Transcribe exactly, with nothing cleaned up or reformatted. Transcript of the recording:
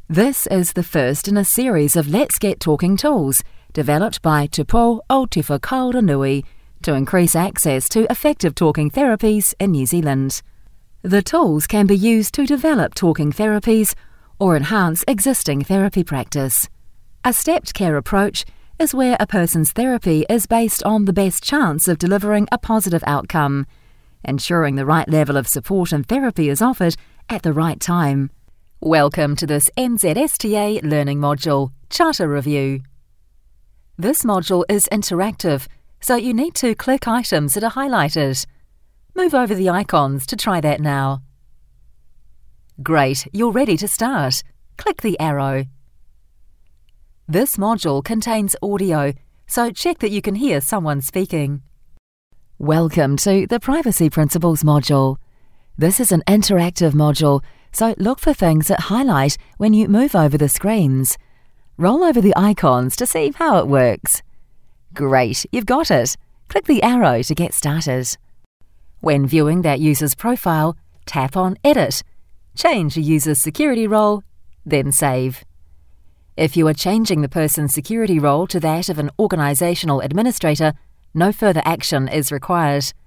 This is the first in a series of Let's Get Talking tools developed by Te Pō Aotearoa Kaoranui to increase access to effective talking therapies in New Zealand. The tools can be used to develop talking therapies or enhance existing therapy practice. A stepped care approach is where a person's therapy is based on the best chance of delivering a positive outcome, ensuring the right level of support and therapy is offered at the right time. Welcome to this N Z S T A learning module, Charter Review. This module is interactive, so you need to click items that are highlighted. Move over the icons to try that now. Great, you're ready to start. Click the arrow. This module contains audio, so check that you can hear someone speaking. Welcome to the Privacy Principles module. This is an interactive module, so look for things that highlight when you move over the screens. Roll over the icons to see how it works. Great, you've got it. Click the arrow to get started. When viewing that user's profile, tap on Edit. Change the user's security role, then save. If you are changing the person's security role to that of an organisational administrator, no further action is required.